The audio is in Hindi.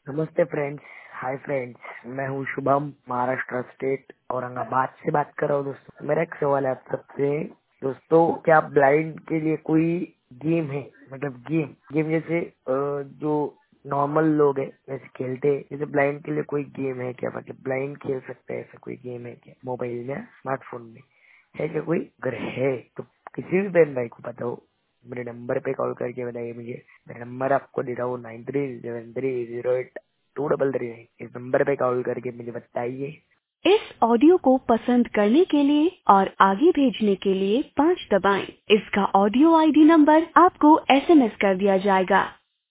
नमस्ते फ्रेंड्स। हाय फ्रेंड्स, मैं हूँ शुभम, महाराष्ट्र स्टेट औरंगाबाद से बात कर रहा हूँ। दोस्तों, मेरा एक सवाल है आप सबसे। दोस्तों, क्या ब्लाइंड के लिए कोई गेम है? मतलब गेम गेम जैसे जो नॉर्मल लोग हैं वैसे खेलते हैं, जैसे ब्लाइंड के लिए कोई गेम है क्या? मतलब ब्लाइंड खेल सकते हैं, ऐसा कोई गेम है क्या मोबाइल में, स्मार्टफोन में? है क्या कोई? अगर है तो किसी भी बहन भाई को बताओ, मेरे नंबर पे कॉल करके बताइए मुझे। मेरा नंबर आपको दे रहा हूँ 9373082339। इस नंबर पे कॉल करके मुझे बताइए। इस ऑडियो को पसंद करने के लिए और आगे भेजने के लिए 5 दबाएं। इसका ऑडियो आईडी नंबर आपको एसएमएस कर दिया जाएगा।